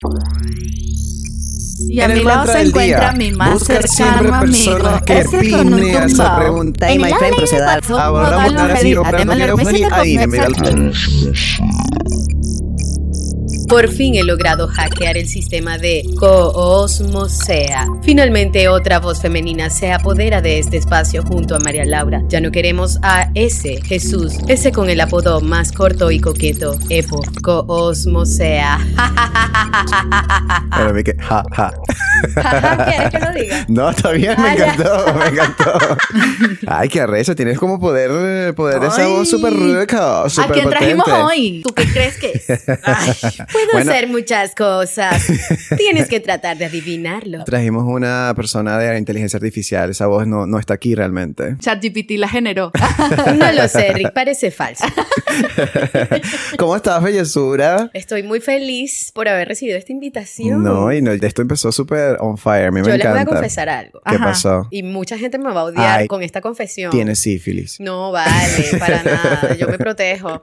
Y a mi lado se encuentra mi más cercano amigo. Ese con un tumbao. Hey, my friend, proceda. Por fin he logrado hackear el sistema de Cosmosea. Finalmente otra voz femenina se apodera de este espacio junto a María Laura. Ya no queremos a ese Jesús, ese con el apodo más corto y coqueto, Epo Cosmosea. Pero vi que ¿Quieres que lo diga? No, está bien, me encantó. Ay, qué arrecho, tienes como poder esa voz súper rica, ¿A súper quién trajimos potente. hoy? ¿Tú qué crees que es? Puedo hacer muchas cosas. Tienes que tratar de adivinarlo. Trajimos una persona de inteligencia artificial, esa voz no está aquí realmente. ChatGPT la generó. No lo sé, Rick, parece falso. ¿Cómo estás, bellezura? Estoy muy feliz por haber recibido esta invitación. No, esto empezó súper on fire, a mí me Yo encanta. les voy a confesar algo. ¿Qué Ajá. pasó? Y mucha gente me va a odiar Ay, con esta confesión. Tienes sífilis. No, vale, para nada. Yo me protejo.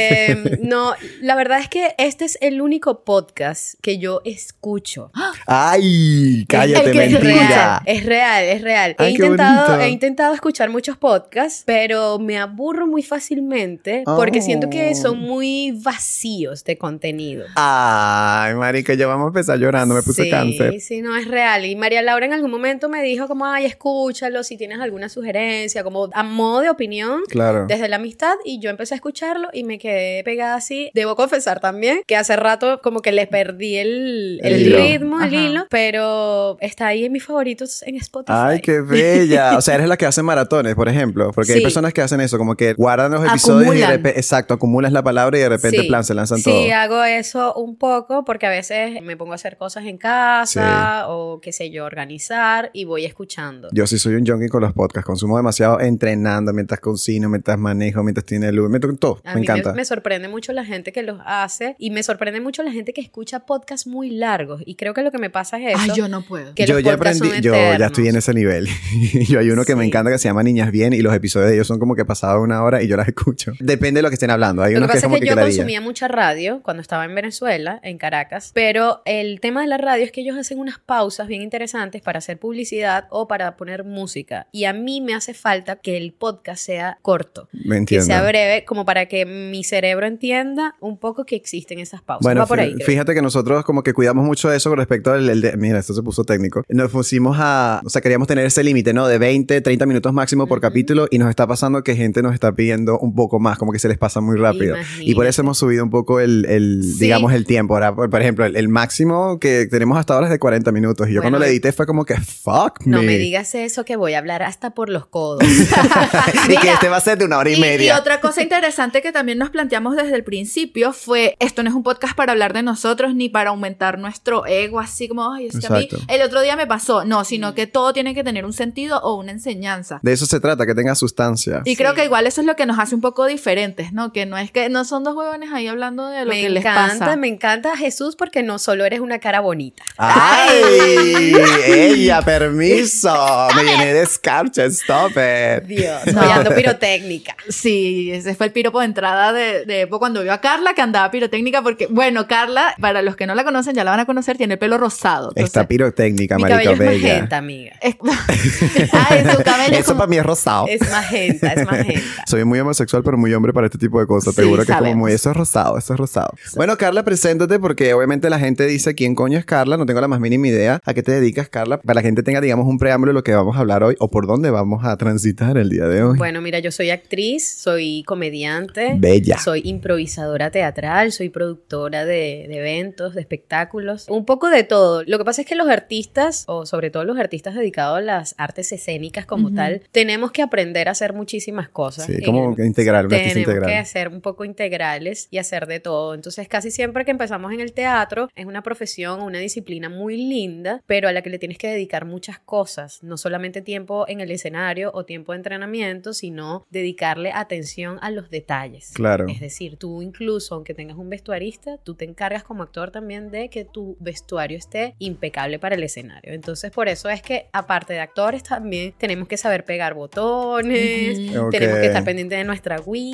No, la verdad es que este es el único podcast que yo escucho. ¡Ay! ¡Cállate, El que es mentira! Es real. Ay, qué bonito. He intentado escuchar muchos podcasts, pero me aburro muy fácilmente porque siento que son muy vacíos de contenido. Ay, marica, ya vamos a empezar llorando, me puse cáncer. Sí, no, es real. Y María Laura en algún momento me dijo como, ay, escúchalo si tienes alguna sugerencia, como a modo de opinión. Claro. Desde la amistad, y yo empecé a escucharlo y me quedé pegada así. Debo confesar también que hace rato como que le perdí el hilo. ritmo, el Ajá. hilo, pero está ahí en mis favoritos en Spotify. Ay, qué bella. O sea, eres la que hace maratones, por ejemplo. Porque hay Sí. personas que hacen eso, como que guardan los episodios y de Acumulan. repente, exacto, acumulas la palabra y de repente, plan, se lanzan todo. Sí, hago eso un poco porque a veces me pongo a hacer cosas en casa o qué sé yo, organizar y voy escuchando. Yo sí soy un junkie con los podcasts. Consumo demasiado entrenando, mientras cocino, mientras manejo, mientras tiene luz. Todo. A Me mí encanta. me sorprende mucho la gente que los hace y me sorprende mucho la gente que escucha podcasts muy largos. Y creo que lo que me pasa es eso. Ay, yo no puedo. Que Yo los ya podcasts aprendí, son yo ya eternos. estoy en ese nivel. Yo hay uno que me Sí. encanta que se llama Niñas Bien y los episodios de ellos son como que pasados una hora y yo las escucho. Depende de lo que estén hablando. Hay Lo que unos que pasa es es como que yo ladilla. consumía mucha radio cuando estaba en Venezuela, en Caracas, pero el tema de la radio es que ellos hacen unas pausas bien interesantes para hacer publicidad o para poner música. Y a mí me hace falta que el podcast sea corto, Me que entiendo. sea breve, como para que mi cerebro entienda un poco que existen esas pausas. Bueno, Va por ahí, creo. fíjate que nosotros como que cuidamos mucho de eso con respecto al... mira, esto se puso técnico. Nos pusimos o sea, queríamos tener ese límite, ¿no? De 20, 30 minutos máximo por capítulo y nos está pasando que gente nos está pidiendo un poco más, como que se les pasa muy rápido. Imagínate. Y por eso hemos subido un poco Sí. digamos, el tiempo. Ahora, por ejemplo, el máximo que tenemos hasta ahora es de 40 minutos. Y yo Bueno, cuando le edité fue como que, fuck No me. me digas eso, que voy a hablar hasta por los codos. Y que este va a ser de una hora y Y media. otra cosa interesante que también nos planteamos desde el principio fue, esto no es un podcast para hablar de nosotros ni para aumentar nuestro ego, así como, ay, es que a mí Exacto. el otro día me pasó. No, sino que todo tiene que tener un sentido o una enseñanza. De eso se trata, que tenga sustancia. Y creo que igual eso es lo que nos hace un poco diferentes, ¿no? Que no son dos huevones ahí hablando de lo que les pasa. Me encanta Jesús porque no solo eres una cara bonita. ¡Ay! ¡Ella, permiso! Me llené de escarcha, stop it. Dios, No. estoy dando pirotécnica. Sí, ese fue el piropo de entrada de Epo cuando vio a Carla que andaba pirotécnica porque, bueno, Carla, para los que no la conocen, ya la van a conocer, tiene el pelo rosado. Está Entonces, pirotécnica, Mi marica cabello es bella. magenta, amiga. Ay, su cabello es Eso como... para mí es rosado. Es magenta, es magenta. Soy muy homosexual, pero muy hombre para este tipo de cosas. Sí, Seguro que es como sabemos. muy... Eso es rosado, eso es rosado. Bueno, Carla, preséntate porque obviamente la gente dice ¿quién coño es Carla? No tengo la más mínima idea. ¿A qué te dedicas, Carla? Para que la gente tenga, digamos, un preámbulo de lo que vamos a hablar hoy o por dónde vamos a transitar el día de hoy. Bueno, mira, yo soy actriz, soy comediante. Bella. Soy improvisadora teatral, soy productora de eventos, de espectáculos. Un poco de todo. Lo que pasa es que los artistas, o sobre todo los artistas dedicados a las artes escénicas como tal, tenemos que aprender a hacer muchísimas cosas. Sí, como integral, un artista Tenemos integral. que ser un poco integrales y hacer de todo. Entonces, casi siempre que empezamos en el teatro, es una profesión, una disciplina muy linda, pero a la que le tienes que dedicar muchas cosas. No solamente tiempo en el escenario o tiempo de entrenamiento, sino dedicarle atención a los detalles. Claro. Es decir, tú incluso, aunque tengas un vestuarista, tú te encargas como actor también de que tu vestuario esté impecable para el escenario. Entonces, por eso es que, aparte de actores, también tenemos que saber pegar botones, Ujú. Ok. tenemos que estar pendientes de nuestra agüita,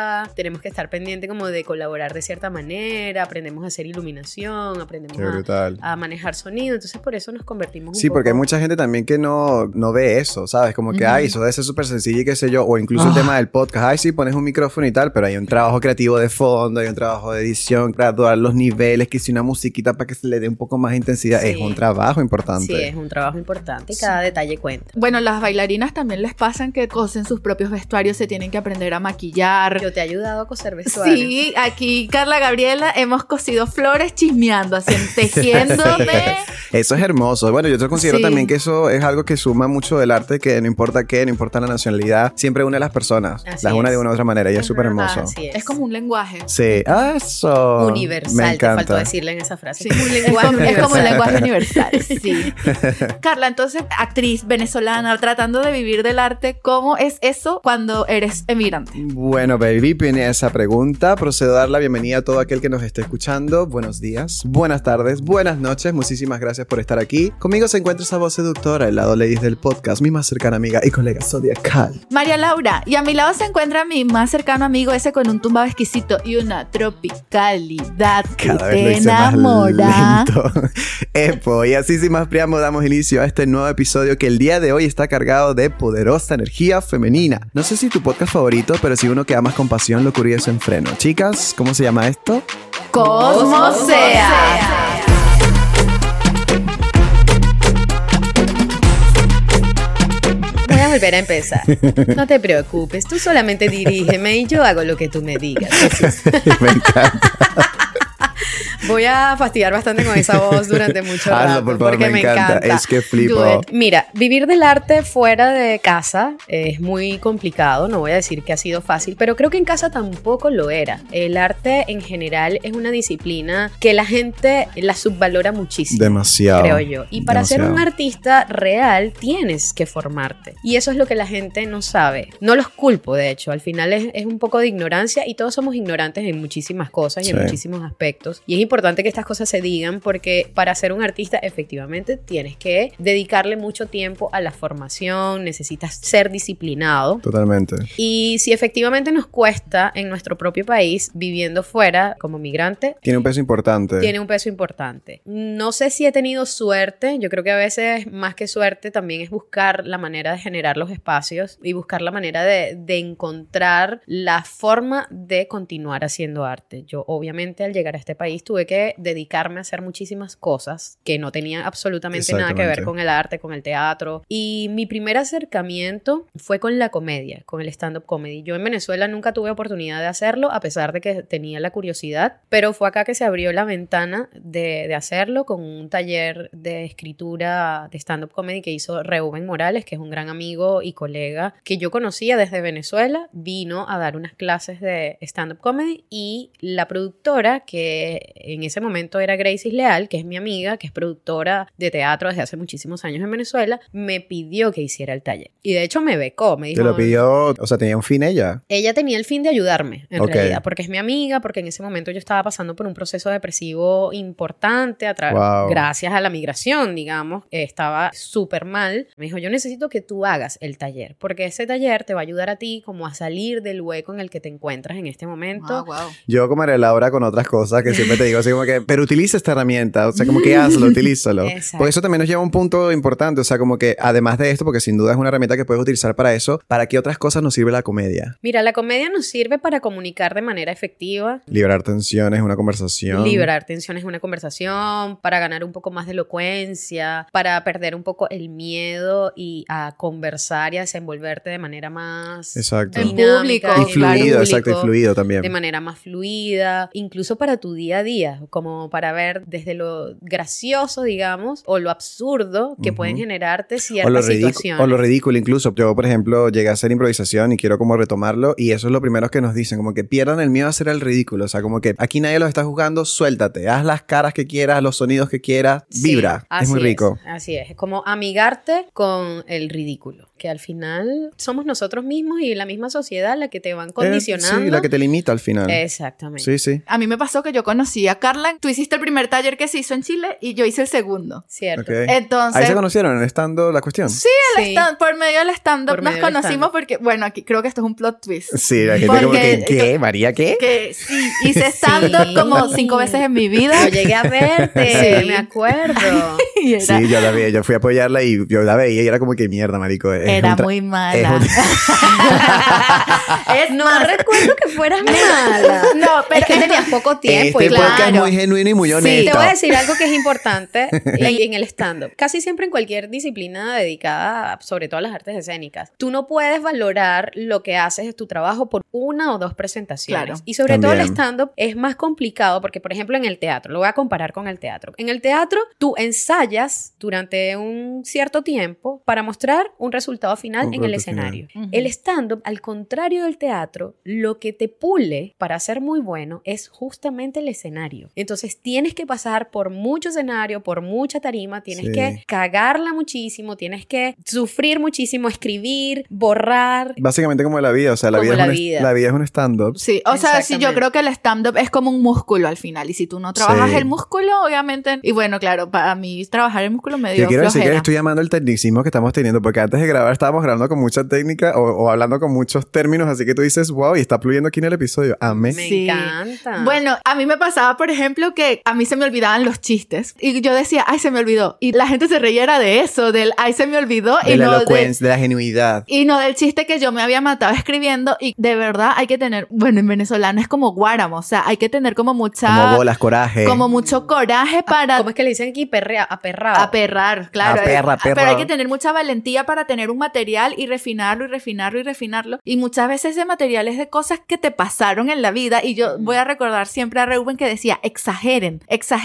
allá, tenemos que estar pendiente como de colaborar de cierta manera, aprendemos a hacer iluminación, aprendemos a manejar sonido, entonces por eso nos convertimos Sí, porque hay mucha gente también que no ve eso, ¿sabes? Como que, ay, eso debe ser súper sencillo y qué sé yo, o incluso el tema del podcast, ay, sí, pones un micrófono y tal, pero hay un trabajo creativo de fondo, hay un trabajo de edición, graduar los niveles, que si una musiquita para que se le dé un poco más intensidad, es un trabajo importante. Sí, es un trabajo importante y cada detalle cuenta. Bueno, las bailarinas también les pasan que cosen sus propios vestuarios, se tienen que aprender a maquillar. Yo te he ayudado a coser vestuarios. Sí, aquí Carla Gabriela hemos cosido flores chismeando, así tejiéndome. Eso es hermoso. Bueno, yo te considero también que eso es algo que suma mucho del arte, que no importa qué, no importa la nacionalidad, siempre une a las personas. Las une de una u otra manera y es súper hermoso. Es como un lenguaje. Sí, eso. Universal, me encanta. te faltó decirle en esa frase. Sí. Es como un lenguaje universal, sí. Carla, entonces, actriz venezolana, tratando de vivir del arte, ¿cómo es eso cuando eres emigrante? Bueno, baby, viene esa pregunta. Procedo a dar la bienvenida a todo aquel que nos esté escuchando. Buenos días, buenas tardes, buenas noches. Muchísimas gracias por estar aquí. Conmigo se encuentra esa voz seductora, el lado ladies del podcast, mi más cercana amiga y colega zodiacal, María Laura. Y a mi lado se encuentra mi más cercano amigo, ese con un tumbado exquisito y una tropicalidad que te enamora. Epo, y así sin más preámbulo damos inicio a este nuevo episodio que el día de hoy está cargado de poderosa energía femenina. No sé si tu podcast favorito, pero si uno que amas con pasión, locura y desenfreno. Chicas, ¿cómo se llama esto? Cosmosea. Voy a volver a empezar. No te preocupes, tú solamente dirígeme y yo hago lo que tú me digas. Me encanta. Voy a fastidiar bastante con esa voz durante mucho rato. Hazlo, por favor, porque me encanta. Es que flipo. Mira, vivir del arte fuera de casa es muy complicado. No voy a decir que ha sido fácil, pero creo que en casa tampoco lo era. El arte en general es una disciplina que la gente la subvalora muchísimo. Demasiado. Creo yo. Y para ser un artista real tienes que formarte. Y eso es lo que la gente no sabe. No los culpo, de hecho. Al final es un poco de ignorancia y todos somos ignorantes en muchísimas cosas y en muchísimos aspectos. Y es importante que estas cosas se digan porque para ser un artista efectivamente tienes que dedicarle mucho tiempo a la formación, necesitas ser disciplinado. Totalmente. Y si efectivamente nos cuesta en nuestro propio país viviendo fuera como migrante, tiene un peso importante. Tiene un peso importante. No sé si he tenido suerte, yo creo que a veces más que suerte también es buscar la manera de generar los espacios y buscar la manera de encontrar la forma de continuar haciendo arte. Yo obviamente al llegar a este país tuve que dedicarme a hacer muchísimas cosas que no tenían absolutamente nada que ver con el arte, con el teatro. Y mi primer acercamiento fue con la comedia, con el stand-up comedy. Yo en Venezuela nunca tuve oportunidad de hacerlo, a pesar de que tenía la curiosidad, pero fue acá que se abrió la ventana de hacerlo con un taller de escritura de stand-up comedy que hizo Reuben Morales, que es un gran amigo y colega que yo conocía desde Venezuela. Vino a dar unas clases de stand-up comedy y la productora, que en ese momento era Gracie Leal, que es mi amiga, que es productora de teatro desde hace muchísimos años en Venezuela, me pidió que hiciera el taller. Y de hecho me becó, me dijo... ¿Te lo pidió? O sea, ¿tenía un fin ella? Ella tenía el fin de ayudarme, en realidad, porque es mi amiga, porque en ese momento yo estaba pasando por un proceso depresivo importante, gracias a la migración, digamos, estaba súper mal. Me dijo, yo necesito que tú hagas el taller, porque ese taller te va a ayudar a ti como a salir del hueco en el que te encuentras en este momento. Yo como María Laura con otras cosas que siempre te digo, así como que, pero utiliza esta herramienta, o sea, como que hazlo, utilízalo. Porque eso también nos lleva a un punto importante, o sea, como que además de esto, porque sin duda es una herramienta que puedes utilizar para eso, ¿para qué otras cosas nos sirve la comedia? Mira, la comedia nos sirve para comunicar de manera efectiva. Liberar tensiones, una conversación. Liberar tensiones, una conversación, para ganar un poco más de elocuencia, para perder un poco el miedo y a conversar y a desenvolverte de manera más... Exacto. En público. Y fluido, exacto, y fluido también. De manera más fluida, incluso para tu día a día, como para ver desde lo gracioso, digamos, o lo absurdo que pueden generarte ciertas situaciones. O lo ridículo incluso. Yo, por ejemplo, llegué a hacer improvisación y quiero como retomarlo y eso es lo primero que nos dicen, como que pierdan el miedo a hacer el ridículo. O sea, como que aquí nadie los está juzgando, suéltate, haz las caras que quieras, los sonidos que quieras, vibra. Es muy rico. Así es como amigarte con el ridículo, porque al final somos nosotros mismos y la misma sociedad la que te van condicionando. Sí, la que te limita al final. Exactamente. Sí, sí. A mí me pasó que yo conocí a Carla. Tú hiciste el primer taller que se hizo en Chile y yo hice el segundo. Cierto. Ok. Entonces... Ahí se conocieron, estando la cuestión. Sí, por medio del stand-up Por nos medio del conocimos stand-up. porque, bueno, aquí creo que esto es un plot twist. Sí, la gente Porque- como que, ¿qué? ¿María qué? Que sí, hice stand-up Sí. como 5 veces en mi vida. Yo llegué a verte, Sí. me acuerdo. Y era, Sí, yo la vi, yo fui a apoyarla y yo la veía y era como que mierda, marico. era muy mala. Es No más, recuerdo que fueras mala. No, pero es que tenías poco tiempo. Este y podcast es claro. muy genuino y muy Sí, honesto. te voy a decir algo que es importante en el stand-up. Casi siempre en cualquier disciplina dedicada, sobre todo a las artes escénicas, tú no puedes valorar lo que haces de tu trabajo por 1 o 2 presentaciones. Claro. Y sobre todo el También. stand-up es más complicado porque, por ejemplo, en el teatro, lo voy a comparar con el teatro. En el teatro, tú ensayas durante un cierto tiempo para mostrar un resultado final Un en el producto final. escenario. Ujú. El stand-up, al contrario del teatro, lo que te pule para ser muy bueno es justamente el escenario. Entonces tienes que pasar por mucho escenario, por mucha tarima, tienes Sí. que cagarla muchísimo, tienes que sufrir muchísimo, escribir, borrar. Básicamente como la vida, o sea, la Como vida, la es un, vida. la vida es un stand-up. sí, o sea, sí, yo Exactamente. creo que el stand-up es como un músculo al final. Y si tú no trabajas Sí. el músculo, obviamente... Y bueno, claro, para mí trabajar el músculo me dio Yo quiero decir que flojera. estoy llamando el tecnicismo que estamos teniendo, porque antes de grabar estábamos grabando con mucha técnica o hablando con muchos términos, así que tú dices, wow, y está fluyendo aquí en el episodio. Amé. Me Sí. encanta. Bueno, a mí me pasaba, por ejemplo, que a mí se me olvidaban los chistes. Y yo decía, ay, se me olvidó. Y la gente se reía era de eso, del ay, se me olvidó. De y la no elocuencia, de la genuidad. y no del chiste que yo me había matado escribiendo. Y de verdad hay que tener, bueno, en venezolano es como guáramo. O sea, hay que tener como mucha... Como bolas, coraje. como mucho coraje para... ¿Cómo es que le dicen aquí? Aperrado. Aperrar, claro. Aperra. Pero hay que tener mucha valentía para tener un material y refinarlo y refinarlo y refinarlo. Y muchas veces ese material es de cosas que te pasaron en la vida. Y yo voy a recordar siempre a Reuben que decía, exageren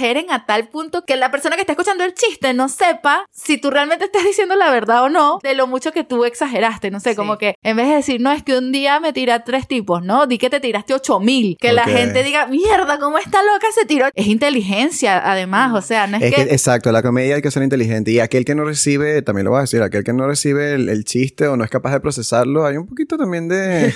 a tal punto que la persona que está escuchando el chiste no sepa si tú realmente estás diciendo la verdad o no de lo mucho que tú exageraste. No sé, Sí. como que en vez de decir, no, es que un día me tiré a 3 tipos, ¿no? Di que te tiraste 8,000. Que la Ok. gente diga, mierda, ¿cómo esta loca se tiró? Es inteligencia, además. O sea, no es, Es que... que, exacto, la comedia hay que ser inteligente. Y aquel que no recibe, también lo voy a decir, aquel que no recibe el chiste o no es capaz de procesarlo, hay un poquito también de...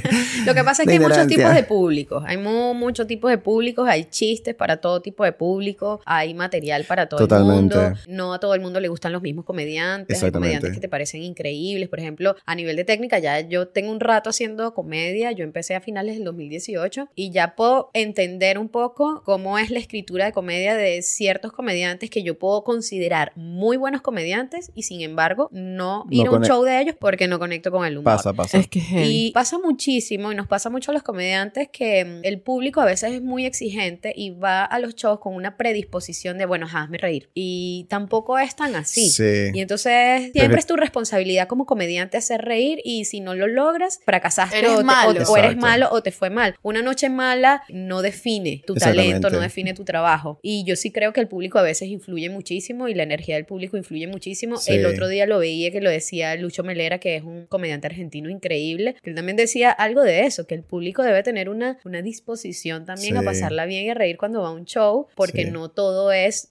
Lo que pasa es de que hay muchos ignorancia. tipos de públicos. Hay muchos tipos de públicos. Hay chistes para todo tipo de público. Hay material para todo Totalmente. el mundo. No a todo el mundo le gustan los mismos comediantes. Hay Exactamente. comediantes que te parecen increíbles. Por ejemplo, a nivel de técnica, ya yo tengo un rato haciendo comedia. Yo empecé a finales del 2018 y ya puedo entender un poco cómo es la escritura de comedia de ciertos comediantes que yo puedo considerar muy buenos comediantes y sin embargo no ir a un show de ellos porque no conecto con el humor. Pasa. Es que es heavy. Y pasa muchísimo y nos pasa mucho a los comediantes que el público a veces es muy exigente y va a los shows con una predisposición de, bueno, hazme reír. Y tampoco es tan así. Sí. Y entonces siempre es tu responsabilidad como comediante hacer reír y si no lo logras, fracasaste Eres o, malo. o eres Exacto. malo o te fue mal. Una noche mala no define tu Exactamente. talento, no define tu trabajo. Y yo sí creo que el público a veces influye muchísimo y la energía del público influye muchísimo. Sí. El otro día lo veía que lo decía Lucho Melera, que es un comediante argentino increíble, que él también decía algo de eso, que el público debe tener una disposición también a Sí. pasarla bien y a reír cuando va a un show, porque Sí. no todo es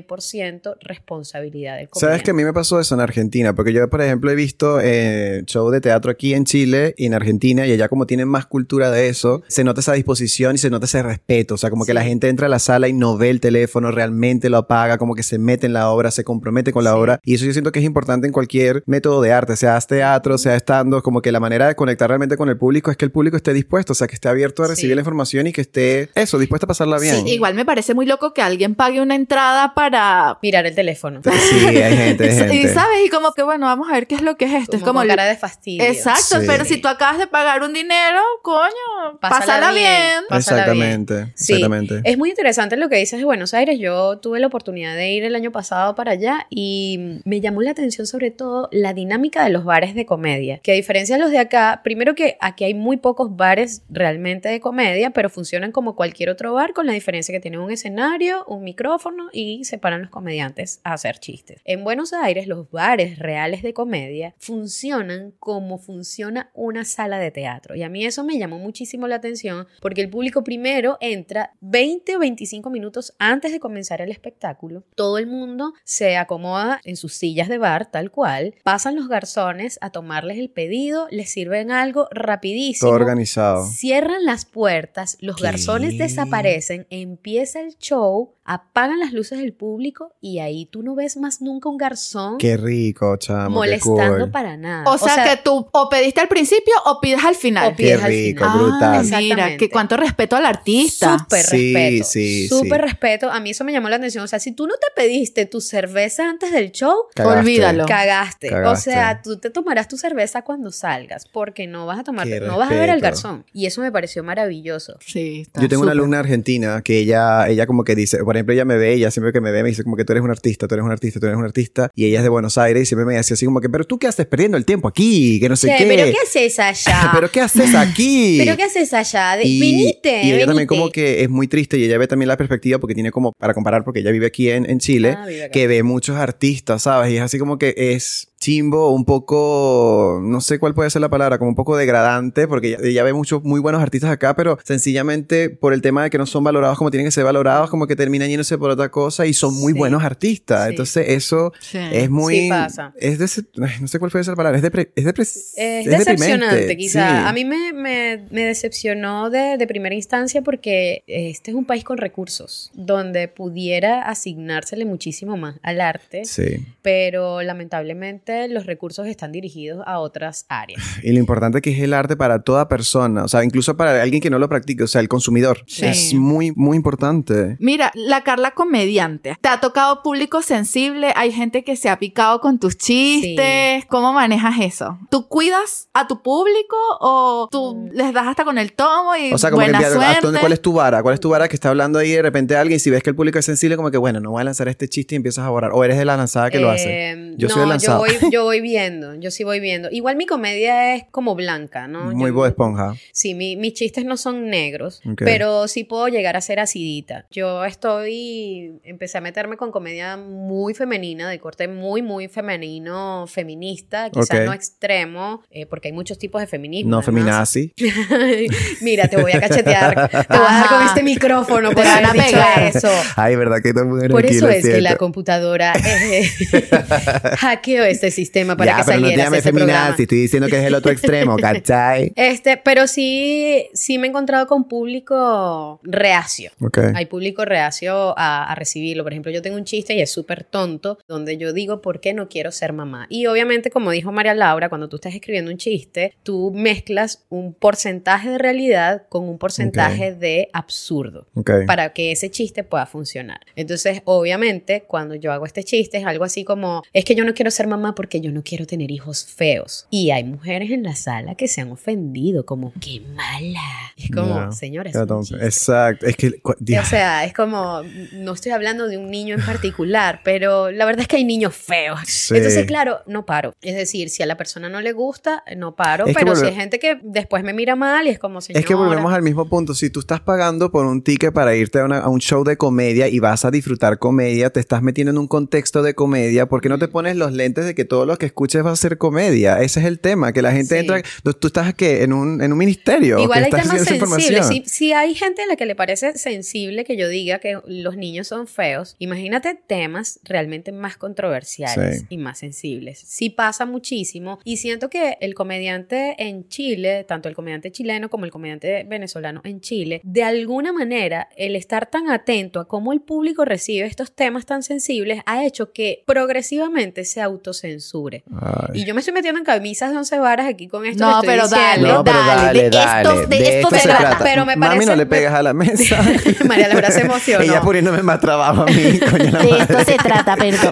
100% responsabilidad del comediante. ¿Sabes que a mí me pasó eso en Argentina? Porque yo, por ejemplo, he visto show de teatro aquí en Chile y en Argentina y allá como tienen más cultura de eso, se nota esa disposición y se nota ese respeto. O sea, como que Sí. la gente entra a la sala y no ve el teléfono, realmente lo apaga, como que se mete en la obra, se compromete con la Sí. obra. Y eso yo siento que es importante en cualquier método de arte, sea teatro, sea stand-up, como que la manera de conectar realmente con el público es que el público esté dispuesto, o sea, que esté abierto a recibir Sí. la información y que esté, eso, dispuesto a pasarla bien. Sí, igual me parece muy loco que alguien pague una entrada para... Mirar el teléfono. Sí, hay gente, hay gente. Y sabes, y como que bueno, vamos a ver qué es lo que es esto. Es como con cara de fastidio. Exacto, Sí. pero si tú acabas de pagar un dinero, coño, pásala bien. Pásala bien. Exactamente, Sí, exactamente. es muy interesante lo que dices de Buenos Aires. Yo tuve la oportunidad de ir el año pasado para allá y me llamó la atención sobre todo la dinámica de los bares de comedia, que a diferencia de los de acá, primero que aquí hay muy pocos bares realmente de comedia, pero funcionan como cualquier otro bar con la diferencia que tienen un escenario, un micrófono y se paran los comediantes a hacer chistes. En Buenos Aires los bares reales de comedia funcionan como funciona una sala de teatro y a mí eso me llamó muchísimo la atención porque el público primero entra 20 o 25 minutos antes de comenzar el espectáculo. Todo el mundo se acomoda en sus sillas de bar, tal cual. Pasa pasan los garzones a tomarles el pedido, les sirven algo rapidísimo. Todo organizado. Cierran las puertas, los garzones desaparecen, empieza el show, apagan las luces del público y ahí tú no ves más nunca un garzón Qué rico, chamo. molestando qué cool. para nada. O sea que tú o pediste al principio o pides al final. O pides Qué al rico, final. brutal. Mira, Exactamente. que cuánto respeto al artista. Súper Sí, respeto. sí, Súper sí. respeto. A mí eso me llamó la atención. O sea, si tú no te pediste tu cerveza antes del show, Cagaste. Olvídalo. cagaste. O Cagaste. sea, tú te tomarás tu cerveza cuando salgas, porque no vas a tomar, Qué no vas a ver al respeto. garzón. Y eso me pareció maravilloso. Sí, está Yo tengo una súper. alumna argentina que ella como que dice, por ejemplo, ella me ve, ella siempre que me ve me dice como que tú eres un artista, tú eres un artista, tú eres un artista. Y ella es de Buenos Aires y siempre me decía así como que, pero tú qué haces perdiendo el tiempo aquí, que no sé qué. ¿Pero qué haces allá? ¿Pero qué haces aquí? ¿Pero qué haces allá? Y, Viniste, y ella también venite. como que es muy triste y ella ve también la perspectiva porque tiene como, para comparar, porque ella vive aquí en Chile, Ah, vive acá. que ve muchos artistas, ¿sabes? Y es así como que es chimbo, un poco, no sé cuál puede ser la palabra, como un poco degradante, porque ella ve muchos muy buenos artistas acá, pero sencillamente por el tema de que no son valorados como tienen que ser valorados, como que terminan yéndose por otra cosa y son muy Sí. buenos artistas. Sí. Entonces eso Sí. es muy... Sí pasa. No sé cuál puede ser la palabra, es Es deprimente. decepcionante, quizá. Sí. A mí me decepcionó de primera instancia porque este es un país con recursos, donde pudiera asignársele muchísimo más al arte, Sí. pero lamentablemente los recursos están dirigidos a otras áreas. Y lo importante que es el arte para toda persona, o sea, incluso para alguien que no lo practique, o sea, el consumidor. Sí. Es muy, muy importante. Mira, la Carla comediante. ¿Te ha tocado público sensible? ¿Hay gente que se ha picado con tus chistes? ¿Cómo manejas eso? ¿Tú cuidas a tu público o tú les das hasta con el tomo y O sea, como buena que suerte? ¿cuál es tu vara? ¿Cuál es tu vara que está hablando ahí de repente alguien? Si ves que el público es sensible, como que bueno, no voy a lanzar este chiste y empiezas a borrar. O eres de la lanzada que lo hace. Yo soy el lanzado. yo voy viendo, yo sí voy viendo. Igual mi comedia es como blanca, ¿no? Muy Bob Esponja. Sí, mis chistes no son negros, Ok. pero sí puedo llegar a ser acidita. Empecé a meterme con comedia muy femenina, de corte muy, muy femenino, feminista, quizás Ok. no extremo, porque hay muchos tipos de feminismo. No además. feminazi. Mira, te voy a cachetear, te voy a dar con este micrófono por Te van haber a dicho pegar. eso. Ay, verdad que todo mujer Por aquí, eso lo es que la siento. computadora hackeó este sistema para ya, que pero no te salieras llames ese programa. feminazi, estoy diciendo que es el otro extremo, ¿cachai? Pero sí me he encontrado con público reacio. Ok. Hay público reacio a recibirlo. Por ejemplo, yo tengo un chiste y es súper tonto, donde yo digo, ¿por qué no quiero ser mamá? Y obviamente, como dijo María Laura, cuando tú estás escribiendo un chiste, tú mezclas un porcentaje de realidad con un porcentaje de absurdo. Ok. Para que ese chiste pueda funcionar. Entonces, obviamente, cuando yo hago este chiste es algo así como, es que yo no quiero ser mamá porque yo no quiero tener hijos feos. Y hay mujeres en la sala que se han ofendido, como, ¡qué mala! Y es como, No, señores, ya es un no, chiste. exacto. Es que... O sea, es como, no estoy hablando de un niño en particular, pero la verdad es que hay niños feos. Sí. Entonces, claro, no paro. Es decir, si a la persona no le gusta, no paro. Es que Pero si volve- hay gente que después me mira mal y es como, señora. Es que volvemos al mismo punto. Si tú estás pagando por un ticket para irte a un show de comedia y vas a disfrutar comedia, te estás metiendo en un contexto de comedia, ¿por qué no te pones los lentes de que todo lo que escuches va a ser comedia? Ese es el tema, que la gente Sí. entra... Tú estás ¿qué? En un ministerio. Igual que hay estás temas haciendo esa sensibles. información. Si hay gente a la que le parece sensible que yo diga que los niños son feos, imagínate temas realmente más controversiales Sí. y más sensibles. Sí pasa muchísimo y siento que el comediante en Chile, tanto el comediante chileno como el comediante venezolano en Chile, de alguna manera el estar tan atento a cómo el público recibe estos temas tan sensibles ha hecho que progresivamente se autocensure. Ay. Y yo me estoy metiendo en camisas de 11 varas aquí con esto. No, que estoy pero dale, diciendo. No, pero dale, dale. de esto se trata. Pero me Mami, parece- no le pegas a la mesa. María Laura se emocionó. Ella poniéndome más trabajo a mí, coño la De madre. esto se trata, perdón.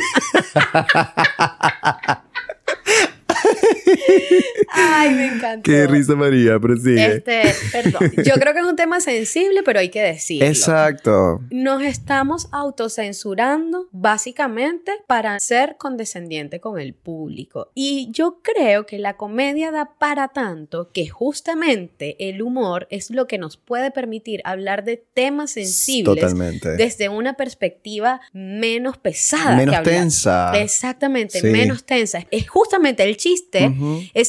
Ay, me encantó. Qué risa, María, prosigue. Perdón. Yo creo que es un tema sensible, pero hay que decirlo. Exacto. Nos estamos autocensurando básicamente para ser condescendiente con el público. Y yo creo que la comedia da para tanto que justamente el humor es lo que nos puede permitir hablar de temas sensibles Totalmente. desde una perspectiva menos pesada. Menos que hablar. tensa. Exactamente, Sí. menos tensa. Es justamente el chiste Ujú. es liberar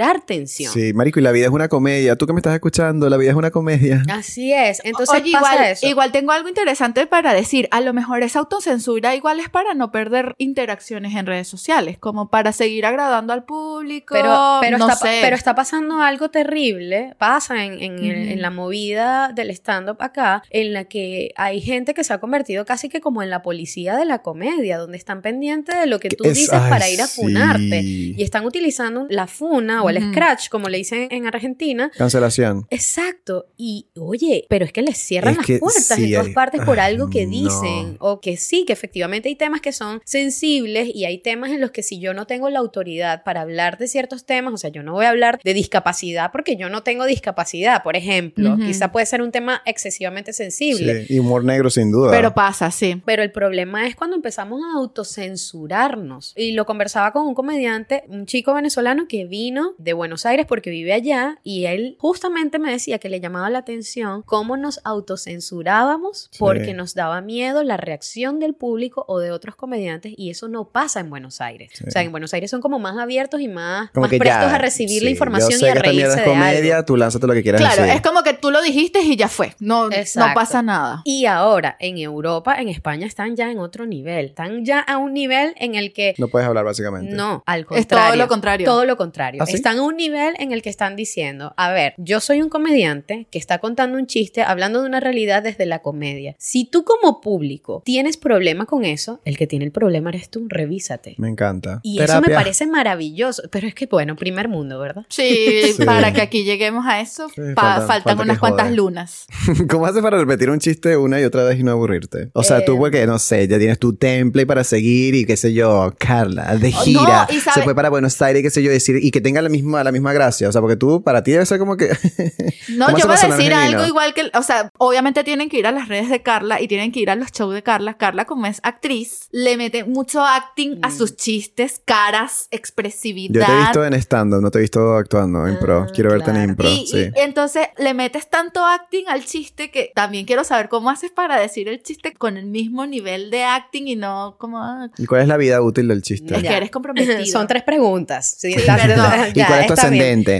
generar tensión. Sí, marico, y la vida es una comedia. Tú que me estás escuchando, la vida es una comedia. Así es. Entonces Oye, pasa eso. igual tengo algo interesante para decir. A lo mejor esa autocensura igual es para no perder interacciones en redes sociales, como para seguir agradando al público. Pero no está, sé. pero está pasando algo terrible, pasa en la movida del stand-up acá, en la que hay gente que se ha convertido casi que como en la policía de la comedia, donde están pendientes de lo que tú dices para ir a funarte. Y están utilizando la funa o el scratch, como le dicen en Argentina. Cancelación. Exacto. Y oye, pero es que les cierran las puertas en todas partes por algo que dicen. O que sí, que efectivamente hay temas que son sensibles y hay temas en los que si yo no tengo la autoridad para hablar de ciertos temas, o sea, yo no voy a hablar de discapacidad porque yo no tengo discapacidad, por ejemplo. Quizá puede ser un tema excesivamente sensible. Sí, y humor negro sin duda. Pero pasa, sí. Pero el problema es cuando empezamos a autocensurarnos. Y lo conversaba con un comediante, un chico venezolano que vino de Buenos Aires porque vive allá, y él justamente me decía que le llamaba la atención cómo nos autocensurábamos porque nos daba miedo la reacción del público o de otros comediantes, y eso no pasa en Buenos Aires. O sea, en Buenos Aires son como más abiertos y más prestos a recibir la información y a reírse de comedia, algo. tú lánzate lo que quieras Claro, decir. es como que tú lo dijiste y ya fue. No pasa nada. Y ahora, en Europa, en España, están ya en otro nivel. Están ya a un nivel en el que... No puedes hablar básicamente. No, al contrario. Es todo lo contrario. Todo lo contrario. ¿Ah, sí? Están a un nivel en el que están diciendo, a ver, yo soy un comediante que está contando un chiste, hablando de una realidad desde la comedia. Si tú como público tienes problema con eso, el que tiene el problema eres tú, revísate. Me encanta. Y eso me parece maravilloso. Pero es que, bueno, primer mundo, ¿verdad? Sí, para que aquí lleguemos a eso, Sí, faltan unas cuantas lunas. ¿Cómo haces para repetir un chiste una y otra vez y no aburrirte? O sea, tú porque, no sé, ya tienes tu template para seguir y qué sé yo, Carla, de gira, no, se fue para Buenos Aires, qué sé yo, decir, y que tenga la misma gracia. O sea, porque tú, para ti debe ser como que... No, yo voy a decir algo igual que... O sea, obviamente tienen que ir a las redes de Carla y tienen que ir a los shows de Carla. Carla, como es actriz, le mete mucho acting a sus chistes, caras, expresividad. Yo te he visto en stand-up, no te he visto actuando en pro. Quiero verte en impro, y entonces le metes tanto acting al chiste que también quiero saber cómo haces para decir el chiste con el mismo nivel de acting y no como... ¿Y cuál es la vida útil del chiste? Es que eres comprometido. Son 3 preguntas. Sí, perdón. ¿Y cuál es tu ascendente?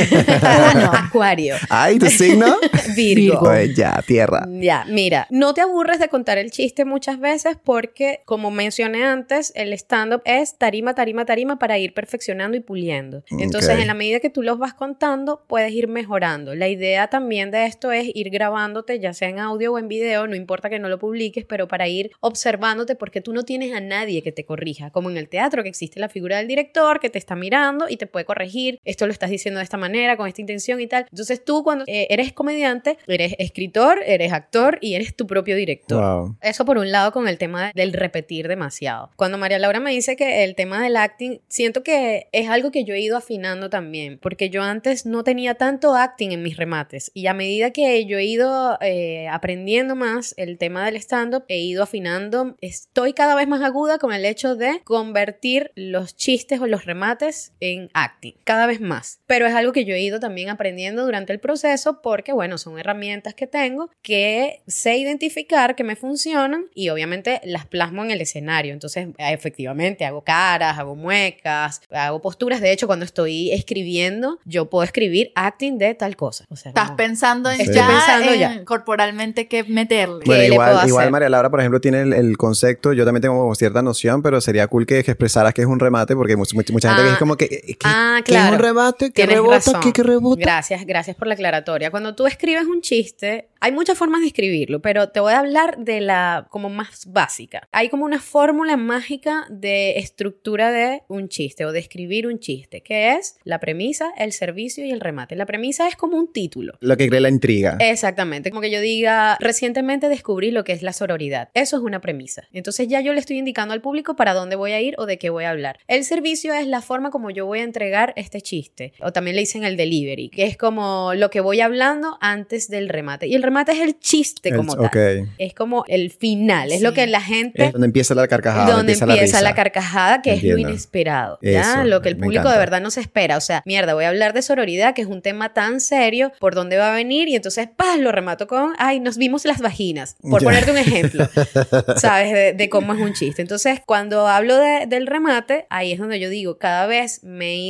Acuario. Ay, ¿tu signo? Virgo. Pues ya, tierra. Ya, mira, no te aburres de contar el chiste muchas veces porque, como mencioné antes, el stand-up es tarima, tarima, tarima para ir perfeccionando y puliendo. Entonces, en la medida que tú los vas contando, puedes ir mejorando. La idea también de esto es ir grabándote, ya sea en audio o en video, no importa que no lo publiques, pero para ir observándote porque tú no tienes a nadie que te corrija, como en el teatro, que existe la figura del director que te está mirando y te puede corregir, esto lo estás diciendo de esta manera, con esta intención y tal. Entonces tú cuando eres comediante, eres escritor, eres actor y eres tu propio director. Wow. Eso por un lado con el tema del repetir demasiado. Cuando María Laura me dice que el tema del acting, siento que es algo que yo he ido afinando también, porque yo antes no tenía tanto acting en mis remates y a medida que yo he ido aprendiendo más el tema del stand-up, he ido afinando, estoy cada vez más aguda con el hecho de convertir los chistes o los remates en acting, cada vez más. Pero es algo que yo he ido también aprendiendo durante el proceso porque, bueno, son herramientas que tengo que sé identificar que me funcionan y obviamente las plasmo en el escenario. Entonces, efectivamente, hago caras, hago muecas, hago posturas. De hecho, cuando estoy escribiendo, yo puedo escribir acting de tal cosa. O sea, Estás pensando en Estoy pensando ya corporalmente qué meterle. Bueno, igual María Laura, por ejemplo, tiene el concepto, yo también tengo como cierta noción, pero sería cool que expresaras que es un remate, porque mucha gente que es como que claro. ¿qué es un remate? ¿Qué Tienes rebota? razón. ¿Qué rebota? Gracias por la aclaratoria. Cuando tú escribes un chiste, hay muchas formas de escribirlo, pero te voy a hablar de la como más básica. Hay como una fórmula mágica de estructura de un chiste o de escribir un chiste, que es la premisa, el servicio y el remate. La premisa es como un título. Lo que cree la intriga. Exactamente, como que yo diga, recientemente descubrí lo que es la sororidad. Eso es una premisa. Entonces ya yo le estoy indicando al público para dónde voy a ir o de qué voy a hablar. El servicio es la forma como yo voy a entregar este chiste. O también le dicen el delivery, que es como lo que voy hablando antes del remate. Y el remate es el chiste como tal. Okay. Es como el final, es Sí. lo que la gente... Es donde empieza la carcajada. Donde empieza la risa. carcajada, que Entiendo. es lo inesperado. Eso, ¿ya? Lo que el me público encanta. de verdad no se espera. O sea, mierda, voy a hablar de sororidad, que es un tema tan serio, por dónde va a venir, y entonces, ¡pah!, lo remato con, ay, nos vimos las vaginas, por Ya. ponerte un ejemplo, ¿sabes? De cómo es un chiste. Entonces, cuando hablo del remate, ahí es donde yo digo, cada vez me he ido entrenando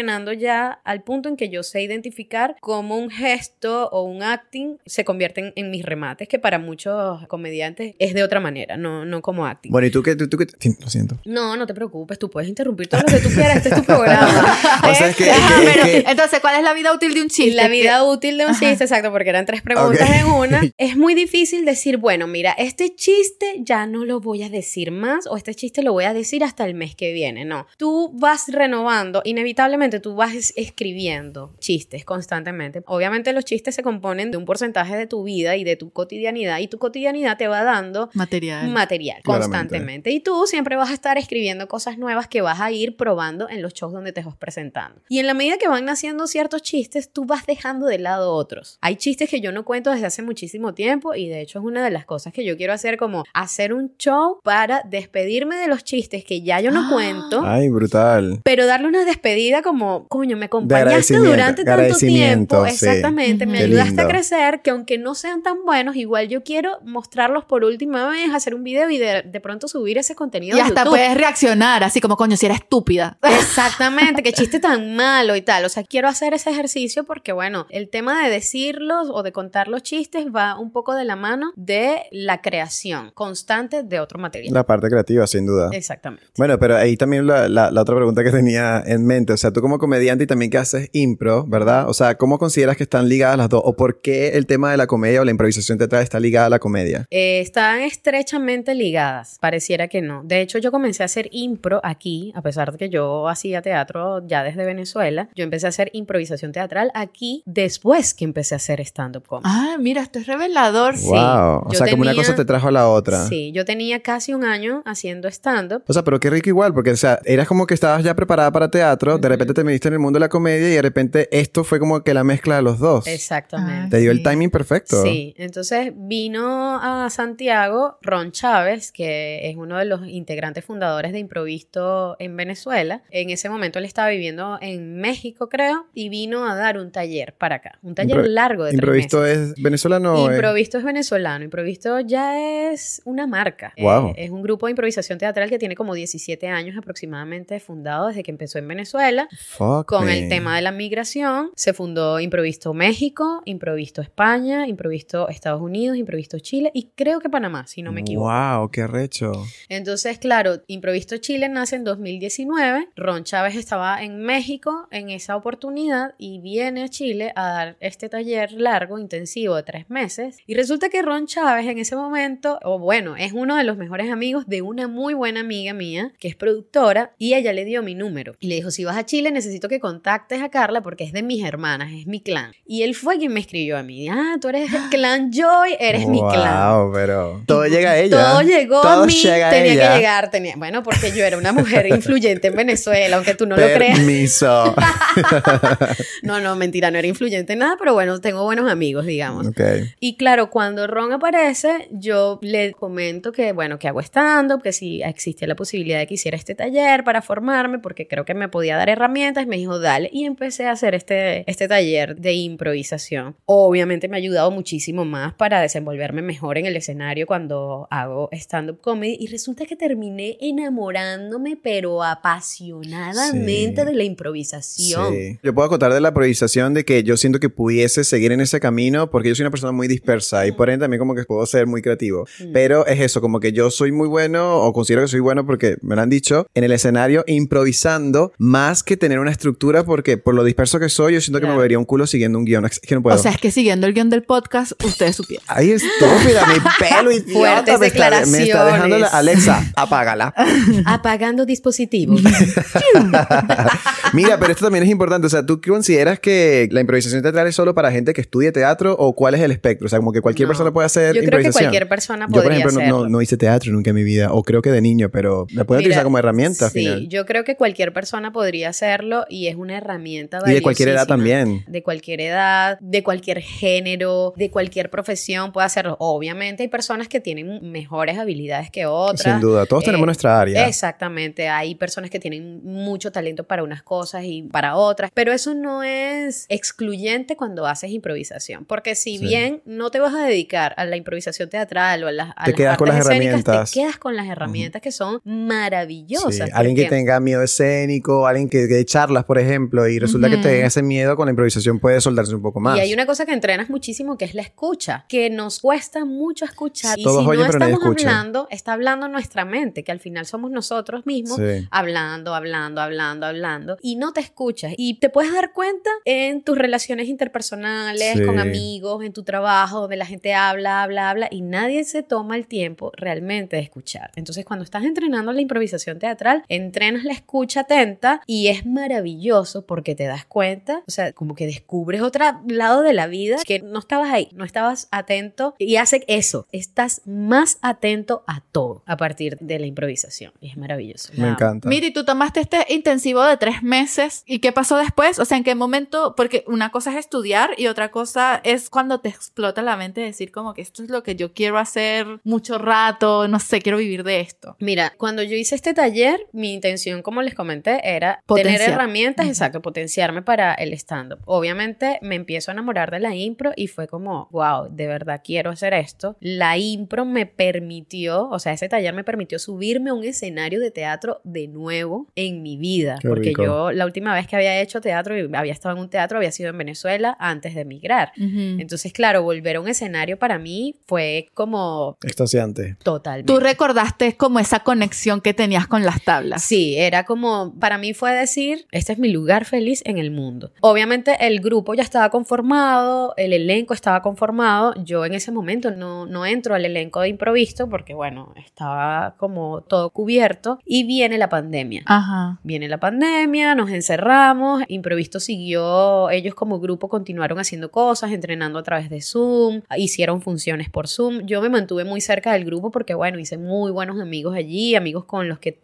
evolucionando ya al punto en que yo sé identificar cómo un gesto o un acting se convierten en mis remates, que para muchos comediantes es de otra manera, no como acting. Bueno, ¿y tú qué? Sí, lo siento. No te preocupes, tú puedes interrumpir todo lo que tú quieras, este es tu programa. O sea, es que Entonces, ¿cuál es la vida útil de un chiste? La vida útil de un chiste, exacto, porque eran 3 preguntas en una. Es muy difícil decir, bueno, mira, este chiste ya no lo voy a decir más, o este chiste lo voy a decir hasta el mes que viene. No, tú vas renovando, inevitablemente tú vas escribiendo chistes constantemente. Obviamente los chistes se componen de un porcentaje de tu vida y de tu cotidianidad, y tu cotidianidad te va dando material constantemente. Y tú siempre vas a estar escribiendo cosas nuevas que vas a ir probando en los shows donde te vas presentando. Y en la medida que van naciendo ciertos chistes, tú vas dejando de lado otros. Hay chistes que yo no cuento desde hace muchísimo tiempo, y de hecho es una de las cosas que yo quiero hacer, como hacer un show para despedirme de los chistes que ya yo no cuento. Ay, brutal. Pero darle una despedida como, coño, me acompañaste durante tanto tiempo. Sí. Exactamente, me ayudaste a crecer, que aunque no sean tan buenos, igual yo quiero mostrarlos por última vez, hacer un video y de pronto subir ese contenido y a hasta YouTube. Puedes reaccionar, así como, coño, si era estúpida. Exactamente, qué chiste tan malo y tal. O sea, quiero hacer ese ejercicio porque, bueno, el tema de decirlos o de contar los chistes va un poco de la mano de la creación constante de otro material. La parte creativa, sin duda. Exactamente. Bueno, pero ahí también la otra pregunta que tenía en mente, o sea, tú como comediante y también que haces impro, ¿verdad? O sea, ¿cómo consideras que están ligadas las dos? ¿O por qué el tema de la comedia o la improvisación teatral está ligada a la comedia? Están estrechamente ligadas, pareciera que no. De hecho, yo comencé a hacer impro aquí, a pesar de que yo hacía teatro ya desde Venezuela. Yo empecé a hacer improvisación teatral aquí después que empecé a hacer stand-up comedy. Ah, mira, esto es revelador. Wow. O sea, como una cosa te trajo a la otra. Sí, yo tenía casi un año haciendo stand-up. O sea, pero qué rico igual, porque, o sea, eras como que estabas ya preparada para teatro, de repente te metiste en el mundo de la comedia y de repente esto fue como que la mezcla de los dos. Exactamente. Te dio el timing perfecto. Sí, entonces vino a Santiago Ron Chávez, que es uno de los integrantes fundadores de Improvisto en Venezuela. En ese momento él estaba viviendo en México, creo, y vino a dar un taller para acá. Un taller largo de 3 meses. ¿Improvisto es venezolano? Improvisto es venezolano. Improvisto ya es una marca. Wow. Es un grupo de improvisación teatral que tiene como 17 años aproximadamente fundado desde que empezó en Venezuela. Con el tema de la migración se fundó Improvisto México, Improvisto España, Improvisto Estados Unidos, Improvisto Chile y creo que Panamá, si no me equivoco. ¡Wow! ¡Qué arrecho! Entonces, claro, Improvisto Chile nace en 2019. Ron Chávez estaba en México en esa oportunidad y viene a Chile a dar este taller largo, intensivo de 3 meses. Y resulta que Ron Chávez en ese momento, o bueno, es uno de los mejores amigos de una muy buena amiga mía que es productora y ella le dio mi número. Y le dijo, si vas a Chile necesito que contactes a Carla porque es de mis hermanas, es mi clan. Y él fue quien me escribió a mí. Ah, tú eres el clan Joy, eres mi clan. Wow, pero todo llega a ella. Todo llegó todo a mí. Llega tenía a ella. que llegar. Bueno, porque yo era una mujer influyente en Venezuela, aunque tú no lo creas. Permiso. No, mentira, no era influyente en nada, pero bueno, tengo buenos amigos, digamos. Okay. Y claro, cuando Ron aparece, yo le comento que, bueno, que hago stand-up, que si existía la posibilidad de que hiciera este taller para formarme, porque creo que me podía dar herramientas, me dijo, dale, y empecé a hacer este taller de improvisación. Obviamente me ha ayudado muchísimo más para desenvolverme mejor en el escenario cuando hago stand-up comedy, y resulta que terminé enamorándome, pero apasionadamente de la improvisación. Sí. Yo puedo acotar de la improvisación de que yo siento que pudiese seguir en ese camino porque yo soy una persona muy dispersa y por ende también como que puedo ser muy creativo. Pero es eso, como que yo soy muy bueno o considero que soy bueno porque me lo han dicho en el escenario improvisando más que tener una estructura porque por lo disperso que soy yo siento que me vería un culo siguiendo un guión. Es que no puedo. O sea, es que siguiendo el guión del podcast ustedes supieron. Ay, estúpida, mi pelo idiota. Fuertes declaraciones. Me está dejando Alexa, apágala. Apagando dispositivos. Mira, pero esto también es importante. O sea, ¿tú consideras que la improvisación teatral es solo para gente que estudie teatro o cuál es el espectro? O sea, como que cualquier persona puede hacer yo improvisación. Yo creo que cualquier persona Yo, podría por ejemplo, hacerlo. no hice teatro nunca en mi vida. O creo que de niño, pero la puedo utilizar como herramienta al final. Sí, yo creo que cualquier persona podría hacerlo y es una herramienta valiosísima. Y de cualquier edad también. De cualquier edad, de cualquier género, de cualquier profesión puede hacerlo. Obviamente hay personas que tienen mejores habilidades que otras. Sin duda. Todos tenemos nuestra área. Exactamente. Hay personas que tienen mucho talento para unas cosas cosas y para otras, pero eso no es excluyente cuando haces improvisación, porque si bien no te vas a dedicar a la improvisación teatral o a las te quedas artes con las escénicas, herramientas. te quedas con las herramientas que son maravillosas. Sí. Alguien que tenga miedo escénico, alguien que dé charlas, por ejemplo, y resulta que tenga ese miedo, con la improvisación puede soltarse un poco más. Y hay una cosa que entrenas muchísimo, que es la escucha, que nos cuesta mucho escuchar. Y Todos si oyen, no pero nadie estamos escucha. hablando, está hablando nuestra mente, que al final somos nosotros mismos, hablando, y no te escuchas. Y te puedes dar cuenta en tus relaciones interpersonales, con amigos, en tu trabajo, donde la gente habla, y nadie se toma el tiempo realmente de escuchar. Entonces, cuando estás entrenando la improvisación teatral, entrenas la escucha atenta y es maravilloso porque te das cuenta, o sea, como que descubres otro lado de la vida que no estabas ahí, no estabas atento, y hace eso, estás más atento a todo a partir de la improvisación, y es maravilloso. Me encanta. Miri, tú tomaste este intensivo de 3 meses, ¿y qué pasó después? O sea, ¿en qué momento? Porque una cosa es estudiar y otra cosa es cuando te explota la mente decir como que esto es lo que yo quiero hacer mucho rato, no sé, quiero vivir de esto. Mira, cuando yo hice este taller, mi intención, como les comenté, era Potenciar. tener herramientas, exacto, potenciarme para el stand-up. Obviamente me empiezo a enamorar de la impro y fue como, wow, de verdad quiero hacer esto. La impro me permitió, o sea, ese taller me permitió subirme a un escenario de teatro de nuevo en mi vida. Qué porque rico. yo la última vez que había hecho teatro y había estado en un teatro había sido en Venezuela antes de emigrar. Entonces, claro, volver a un escenario para mí fue como Extasiante. totalmente. Tú recordaste como esa conexión que tenías con las tablas. Sí, era como, para mí fue decir, este es mi lugar feliz en el mundo. Obviamente el grupo ya estaba conformado, el elenco estaba conformado. Yo en ese momento no entro al elenco de Improvisto porque, bueno, estaba como todo cubierto y viene la pandemia. Ajá. Viene la pandemia, nos encerramos, Improvisto siguió, ellos como grupo continuaron haciendo cosas, entrenando a través de Zoom, hicieron funciones por Zoom. Yo me mantuve muy cerca del grupo porque, bueno, hice muy buenos amigos allí, amigos con los que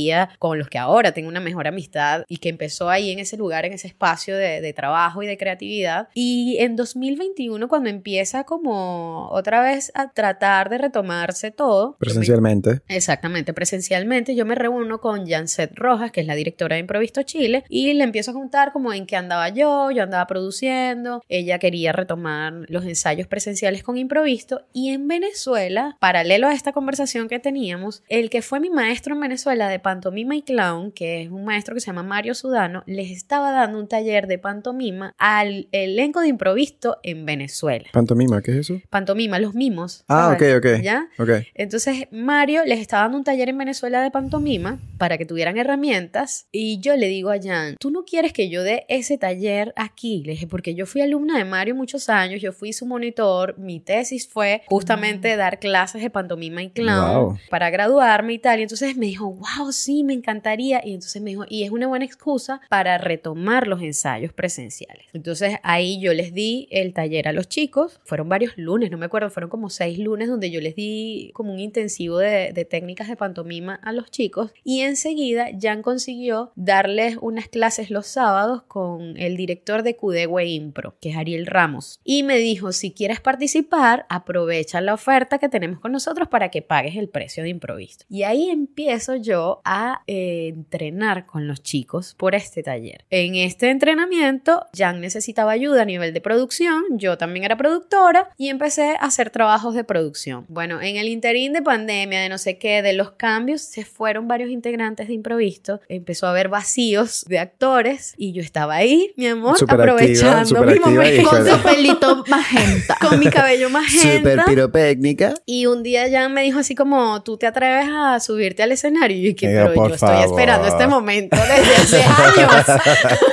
ahora tengo una mejor amistad y que empezó ahí en ese lugar, en ese espacio de trabajo y de creatividad. Y en 2021, cuando empieza como otra vez a tratar de retomarse todo. Presencialmente. Exactamente, presencialmente yo me reúno con Janset Rojas, que es la directora de Improvisto Chile, y le empiezo a contar como en qué andaba yo andaba produciendo, ella quería retomar los ensayos presenciales con Improvisto, y en Venezuela, paralelo a esta conversación que teníamos, el que fue mi maestro en Venezuela de pantomima y clown, que es un maestro que se llama Mario Sudano, les estaba dando un taller de pantomima al elenco de Improvisto en Venezuela. ¿Pantomima? ¿Qué es eso? Pantomima, los mimos. Ah, ¿sabes? ok. ¿Ya? Ok. Entonces Mario les estaba dando un taller en Venezuela de pantomima para que tuvieran herramientas, y yo le digo a Jan, ¿tú no quieres que yo dé ese taller aquí? Le dije, porque yo fui alumna de Mario muchos años, yo fui su monitor, mi tesis fue justamente dar clases de pantomima y clown para graduarme y tal, y entonces me dijo, wow, sí, me encantaría, y entonces me dijo, y es una buena excusa para retomar los ensayos presenciales. Entonces ahí yo les di el taller a los chicos, fueron varios lunes, no me acuerdo, fueron como 6 lunes donde yo les di como un intensivo de técnicas de pantomima a los chicos, y enseguida Jan consiguió darles unas clases los sábados con el director de Cudehue Impro, que es Ariel Ramos, y me dijo, si quieres participar, aprovecha la oferta que tenemos con nosotros para que pagues el precio de Improvisto. Y ahí empiezo yo a entrenar con los chicos por este taller. En este entrenamiento, Jan necesitaba ayuda a nivel de producción, yo también era productora, y empecé a hacer trabajos de producción. Bueno, en el interín de pandemia, de no sé qué, de los cambios, se fueron varios integrantes de Improvisto, empezó a haber vacíos de actores, y yo estaba ahí, mi amor, aprovechando mi momento con su pelito magenta, con mi cabello magenta. Súper pirotécnica. Y un día Jan me dijo así como, ¿tú te atreves a subirte al escenario? Y yo dije, Diga, pero por yo estoy favor. esperando este momento desde hace años.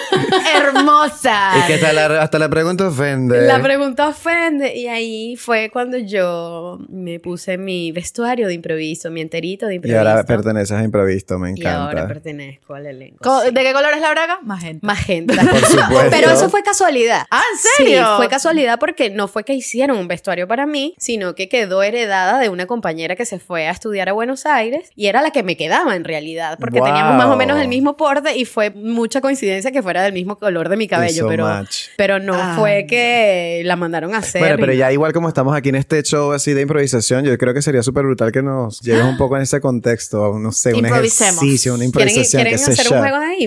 hermosa. Y que hasta la pregunta ofende. La pregunta ofende, y ahí fue cuando yo me puse mi vestuario de improviso, mi enterito de Y improviso. ahora perteneces a Improvisto, me Y ahora encanta. pertenezco al elenco. ¿De qué color es la braga? Magenta. Magenta. Por supuesto. Pero eso fue casualidad. Ah, ¿en serio? Sí, fue casualidad porque no fue que hicieron un vestuario para mí, sino que quedó heredada de una compañera que se fue a estudiar a Buenos Aires, y era la que me quedaba en realidad, porque Wow. teníamos más o menos el mismo porte, y fue mucha coincidencia que fuera del mismo color de mi cabello, So pero, much. pero no fue que la mandaron a hacer. Bueno, pero y- ya igual como estamos aquí en este show así de improvisación, yo creo que sería súper brutal que nos lleves un poco en ese contexto, no sé, un Improvisemos. ejercicio, una improvisación, ¿Quieren qué sé hacer yo. un juego de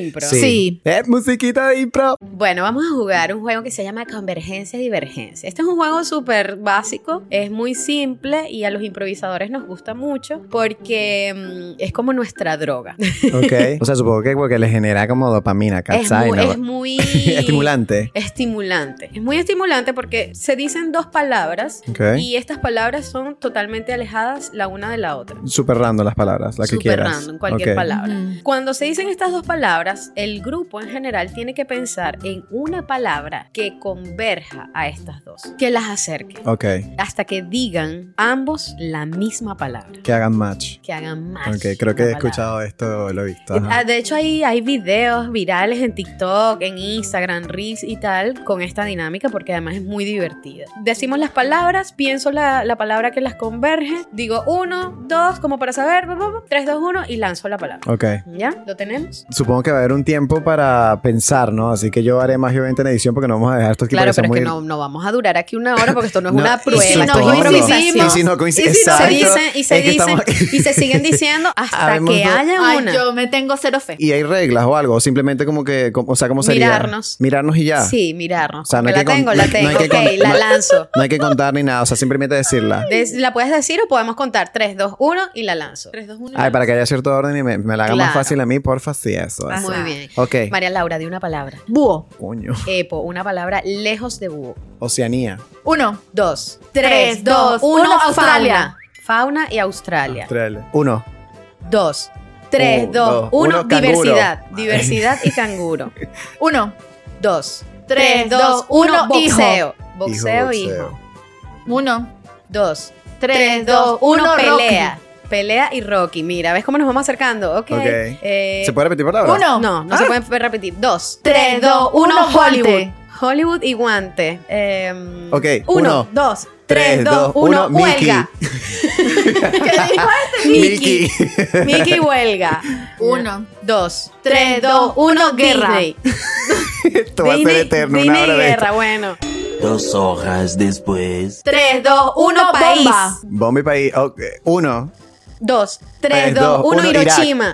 impro. Sí. Musiquita de impro. Bueno, vamos a jugar un juego que se llama Convergencia y Divergencia. Este es un juego súper básico, es muy simple y a los improvisadores nos gusta mucho porque es como nuestra droga. Ok. O sea, supongo que porque le genera como dopamina, ¿cachai? Es muy estimulante. Estimulante. Es muy estimulante porque se dicen dos palabras Ok. y estas palabras son totalmente alejadas la una de la otra. Súper random las palabras, la que Súper quieras. random, cualquier Ok. palabra. Ujú. Cuando se dicen estas dos palabras, el grupo en general tiene que pensar en una palabra que converja a estas dos, que las acerque, Ok. hasta que digan ambos la misma palabra, Que hagan match. que hagan match. Ok, creo que he la palabra. escuchado esto, lo he visto. Ajá. De hecho, hay videos virales en TikTok, en Instagram, Reels y tal, con esta dinámica, porque además es muy divertida. Decimos las palabras, pienso la palabra que las converge, digo 1, 2, como para saber, 3, 2, 1 y lanzo la palabra. Ok. ¿Ya? ¿Lo tenemos? Supongo que va a haber un tiempo para pensar, ¿no? Así que yo haré más obviamente en edición porque no vamos a dejar estos tipos Claro, que son pero es que muy... no vamos a durar aquí una hora porque esto no es No, una y prueba, si no esto es coincidimos, improvisación. Y si no coincide, Se exacto. dicen y se Es que dicen estamos- y se siguen diciendo hasta Habemos que dos- haya Ay, una. yo me tengo cero fe. ¿Y hay reglas o algo? O simplemente como que, o sea, ¿cómo sería? Mirarnos. Mirarnos y ya. Sí, mirarnos. O sea, no Como hay la que tengo, con- la no tengo. hay que Ok, con- la no- lanzo. No hay que contar ni nada, o sea, simplemente decirla. ¿La puedes decir o podemos contar 3, 2, 1 y la lanzo? 3, 2, 1. Ay, para que haya cierto orden y me la haga más Claro. fácil a mí, porfa, sí, eso. Muy bien. Ok. María Laura, di una palabra. Búho. Coño. Epo, una palabra lejos de búho. Oceanía. 1. 2, 3, 2, 1, Australia. Fauna y Australia. Australia. 1. 2, 3, 2, 1, canguro. diversidad. Diversidad y canguro. 1. 2, 3, 2, 1, boxeo. Boxeo, Hijo, hijo. 1. 2, 3, 2, 1, pelea. Pelea y Rocky. Mira, ¿ves cómo nos vamos acercando? Ok. Ok. Eh, ¿Se puede repetir palabras? 1. No se pueden repetir. 2, 3, 2, 1, Hollywood. guante. Hollywood y guante. Ok, 1, uno, 2, 3, 3, 2, 1, huelga. ¿Qué dijo este? Mickey. Mickey huelga. 1. 2, 3, 2, 1, guerra. Disney. Esto va a ser eterno, una Disney hora de guerra, esto. bueno. 2 horas después. 3, 2, 1, país. bomba. Bomba y país. Ok, 1. 2, 3, 3, 2, 2, 1, 1, Hiroshima.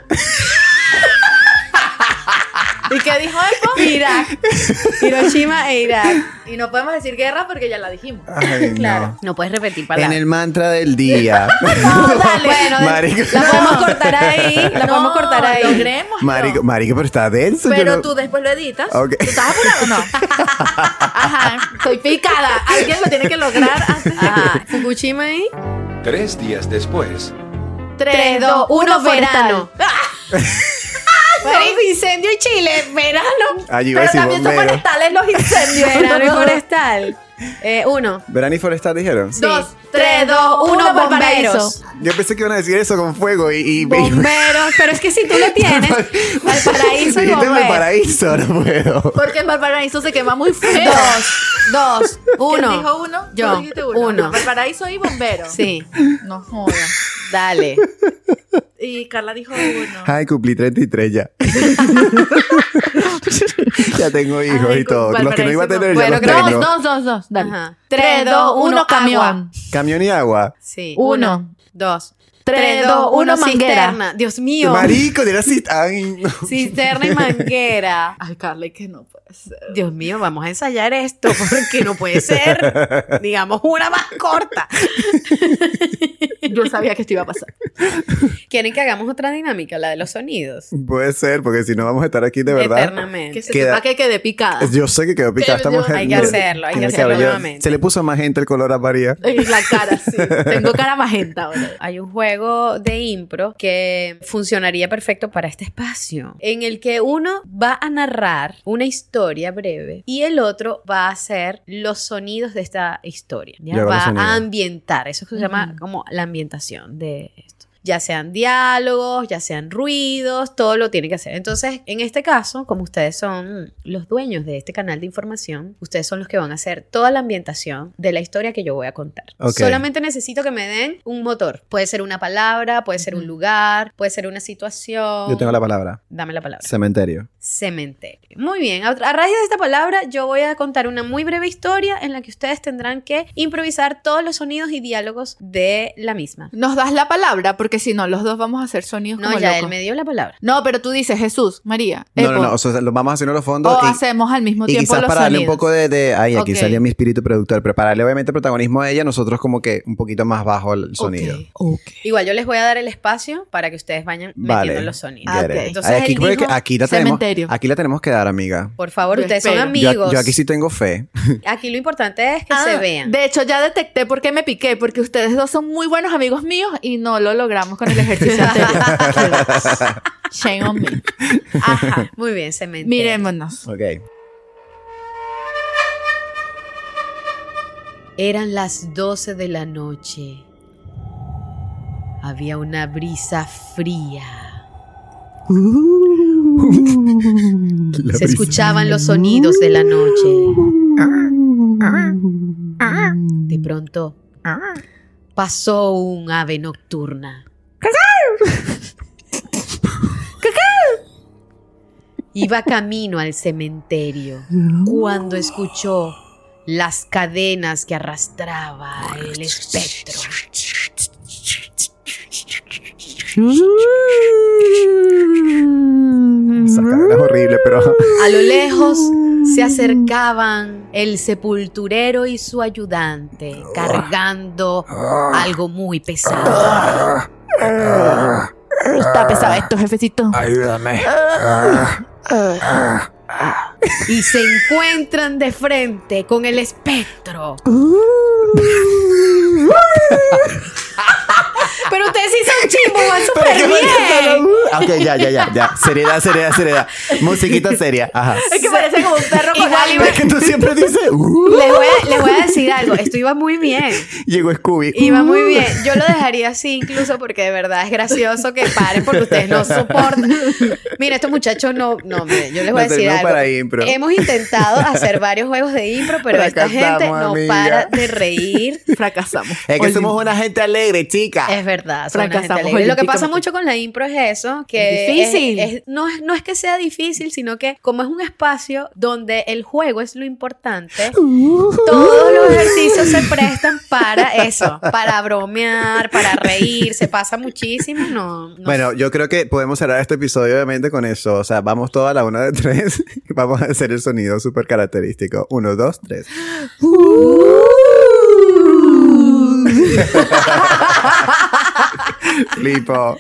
¿Y qué dijo Epo? Irak. Hiroshima e Irak. Y no podemos decir guerra porque ya la dijimos. Ay, Claro. no. No puedes repetir En palabras. el mantra del día. No, dale. Bueno, Marico. la podemos cortar ahí. La podemos cortar ahí. Logremos. Marico, pero está denso. yo Pero no- tú después lo editas. Ok. ¿Tú estás apurado o no? Ajá, estoy picada. Alguien lo tiene que lograr antes. Ajá. Fukushima ahí. 3 días después. 3, 2, 1, verano. forestal. Marico, incendio en Chile, verano. Allí va a Pero decir también son bombero. forestales los incendios. Verano y forestal. 1, Verano y forestal dijeron. 2, 3, 2, 1, bomberos. Yo pensé que iban a decir eso con fuego y Bomberos. Pero es que si tú lo tienes, Valparaíso y Dijiste bomberos. Valparaíso, no puedo. Porque en Valparaíso se quema muy feo. 2, 1. ¿Quién dijo 1? Yo. Tú dijiste 1. 1. Valparaíso y bombero. Sí, No jodas. dale. Y Carla dijo 1. Ay, cumplí 33 ya. Ya tengo hijos Ay, y todo. Los que no iba a tener Bueno, ya los creo que tengo. 2, 2, 2. Dale. Ajá. 3, 2, 1, camión. Camión y agua. Sí. 1. 2, 3, 2, 1, manguera. cisterna. Dios mío. Marico, de la cita. Ay, no. Cisterna y manguera. Ay, Carla, que no puede ser. Dios mío, vamos a ensayar esto porque no puede ser. Digamos una más corta. Yo sabía que esto iba a pasar. ¿Quieren que hagamos otra dinámica, la de los sonidos? Puede ser, porque si no vamos a estar aquí de verdad. Eternamente. Que se Queda- sepa que quedé picada. Yo sé que quedó picada esta yo- mujer. hay que Mira, hacerlo, hay que tiene hacerlo cabello- nuevamente. Se le puso más gente el color a María. En la cara, sí. Tengo cara magenta ahora. Hay un juego de impro que funcionaría perfecto para este espacio, en el que uno va a narrar una historia breve y el otro va a hacer los sonidos de esta historia. ¿ya? Yo hago los Va sonidos. a ambientar, eso se llama como la ambientación de esto. Ya sean diálogos, ya sean ruidos, todo lo tiene que hacer. Entonces, en este caso, como ustedes son los dueños de este canal de información, ustedes son los que van a hacer toda la ambientación de la historia que yo voy a contar. Ok. Solamente necesito que me den un motor. Puede ser una palabra, puede ser un lugar, puede ser una situación. Yo tengo la palabra. Dame la palabra. Cementerio. Cementerio. Muy bien. A raíz de esta palabra, yo voy a contar una muy breve historia en la que ustedes tendrán que improvisar todos los sonidos y diálogos de la misma. Nos das la palabra porque porque si no, los dos vamos a hacer sonidos No, como ya locos. él me dio la palabra. No, pero tú dices Jesús, María, No, Epo, o sea, lo vamos haciendo los fondos o hacemos al mismo y tiempo quizás los para darle un sonidos. poco de ay, aquí Ok. salía mi espíritu productor, pero para darle obviamente protagonismo a ella, nosotros como que un poquito más bajo el sonido. Ok. Igual yo les voy a dar el espacio para que ustedes vayan metiendo Vale. los sonidos. Ah, Get it. ok. Entonces Ay, aquí, él porque dijo, aquí la cementerio. tenemos que dar, amiga. Por favor, Yo ustedes son espero. amigos. Yo aquí sí tengo fe. Aquí lo importante es que Ah, se vean. De hecho, ya detecté por qué me piqué, porque ustedes dos son muy buenos amigos míos y no lo logramos con el ejercicio anterior. Shame on me. Ajá. Muy bien, cementerio. Mirémonos. Ok. Eran las 12 de la noche. Había una brisa fría. Se escuchaban los sonidos de la noche. De pronto pasó un ave nocturna. Iba camino al cementerio cuando escuchó las cadenas que arrastraba el espectro. Esa cadena es horrible, pero A lo lejos se acercaban el sepulturero y su ayudante cargando algo muy pesado. Está pesado esto, jefecito. ayúdame. Y se encuentran de frente con el espectro. Pero ustedes sí son chimbos, van súper bien. Ok, ya. Seriedad. Musiquita seria. Ajá. Es que parece como un perro con Igual algo. Es que tú siempre dices, Les voy a decir algo, esto iba muy bien. llegó Scooby. Iba muy bien. Yo lo dejaría así incluso porque de verdad es gracioso que paren porque ustedes no soportan. Mira, estos muchachos no, mire, yo les voy a No decir tenemos algo. para impro. Hemos intentado hacer varios juegos de impro, pero esta Fracasamos, gente no amiga. para de reír. Fracasamos. Es que somos una gente alegre, chica. Es verdad, son una gente Fracasamos alegre. Lo que pasa olímpicamente. mucho con la impro es eso, que Es difícil. no es que sea difícil, sino que como es un espacio donde el juego es lo importante, todos los ejercicios se prestan para eso, para bromear, para reír, se pasa muchísimo, no. Bueno, yo creo que podemos cerrar este episodio obviamente con eso. O sea, vamos toda a la 1 de 3 y vamos a hacer el sonido súper característico. 1, 2, 3. Flipo.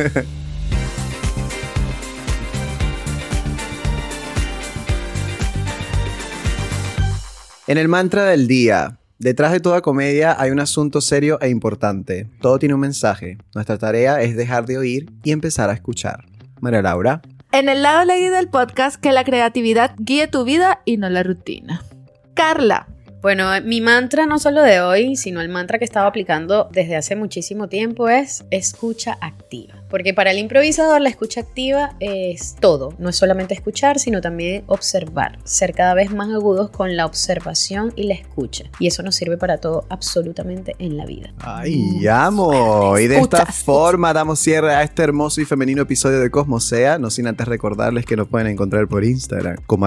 En el mantra del día, detrás de toda comedia hay un asunto serio e importante. Todo tiene un mensaje. Nuestra tarea es dejar de oír y empezar a escuchar. María Laura. En el lado leído del podcast, que la creatividad guíe tu vida y no la rutina. Carla. Bueno, mi mantra no solo de hoy, sino el mantra que estaba aplicando desde hace muchísimo tiempo es escucha activa. Porque para el improvisador la escucha activa es todo. No es solamente escuchar, sino también observar. Ser cada vez más agudos con la observación y la escucha. Y eso nos sirve para todo absolutamente en la vida. ¡Ay, amo! Y de esta Escucha. forma damos cierre a este hermoso y femenino episodio de Cosmosea. No sin antes recordarles que nos pueden encontrar por Instagram como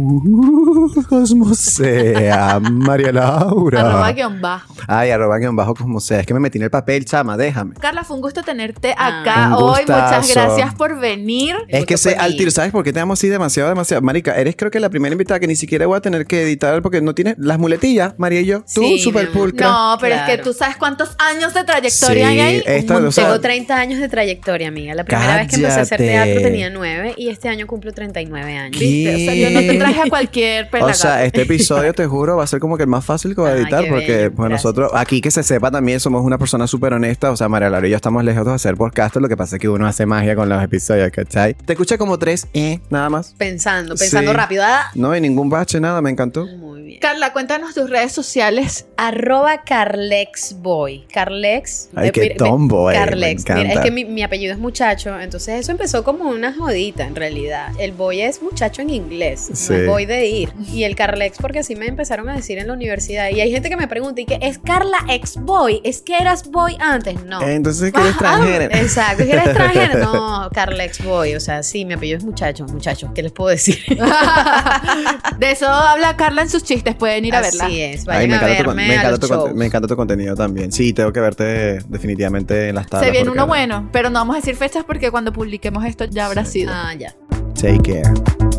@Cosmosea. María Laura. _bajo. Ay, @Cosmosea. Es que me metí en el papel, chama, déjame. Carla, fue un gusto tenerte Ah, acá un hoy. gustazo. Muchas gracias por venir. Es que gusto sé fue al mío. tiro, ¿sabes por qué te amo así demasiado? Marica, eres creo que la primera invitada que ni siquiera voy a tener que editar porque no tienes las muletillas, María y yo. Tú, Sí, súper mi amor. pulcra. No, pero es Claro. que tú sabes cuántos años de trayectoria Sí, hay ahí. esta- Un o sea, Tengo 30 años de trayectoria, amiga. La primera vez que empecé a hacer Cállate. teatro tenía 9 y este año cumplo 39 años. ¿Qué? ¿Viste? O sea, yo no te traje a cualquier O pelagato. sea, este episodio, te juro, va a ser como que el más fácil que voy a Ay, editar qué porque bello, pues, gracias. nosotros, aquí que se sepa también, somos una persona súper honesta. O sea, María Laura y yo estamos lejos de hacer podcast. Lo que pasa es que uno hace magia con los episodios, ¿cachai? Te escuché como 3, nada más. Pensando Sí. rápido. Ah, No hay ningún bache, nada, me encantó. muy bien. Carla, cuéntanos tus redes sociales. @CarlexBoy. Carlex. Ay, qué mira, tomboy, Carlex. me Mira, es encanta. que mi apellido es muchacho, entonces eso empezó como una jodita en realidad. El boy es muchacho en inglés, Sí. no es boy de ir. Y el Carlex porque así me empezaron a decir en la universidad. Y hay gente que me pregunta, ¿y qué es Carla ex boy? ¿Es que eras boy antes? No. Entonces, que eres extranjera. Exacto. ¿Tú eres extranjero? No, Carla Exboy. O sea, sí, mi apellido es muchachos, ¿qué les puedo decir? De eso habla Carla en sus chistes, pueden ir a verla. Así es, Ay, vayan a verme a los shows. me encanta tu contenido también. Sí, tengo que verte definitivamente en las tablas. Se viene porque- uno bueno, pero no vamos a decir fechas porque cuando publiquemos esto ya habrá sido. Ah, ya. Take care.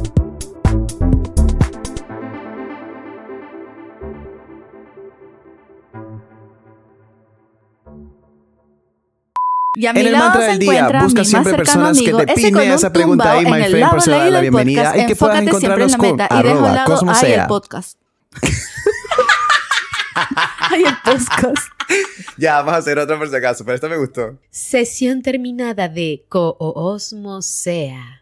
Y a mi En el lado mantra se del día, encuentra busca mi más siempre cercano personas que amigo, te ese piden con un esa pregunta tumbao ahí, en my el friend, lado por ser leído la del bienvenida podcast. y que puedas Enfócate siempre en la encontrarnos meta con y deja a un lado, @Cosmo ay, sea. el podcast. Ay, el podcast. Ya, vamos a hacer otra por si acaso, pero esta me gustó. Sesión terminada de Coosmosea.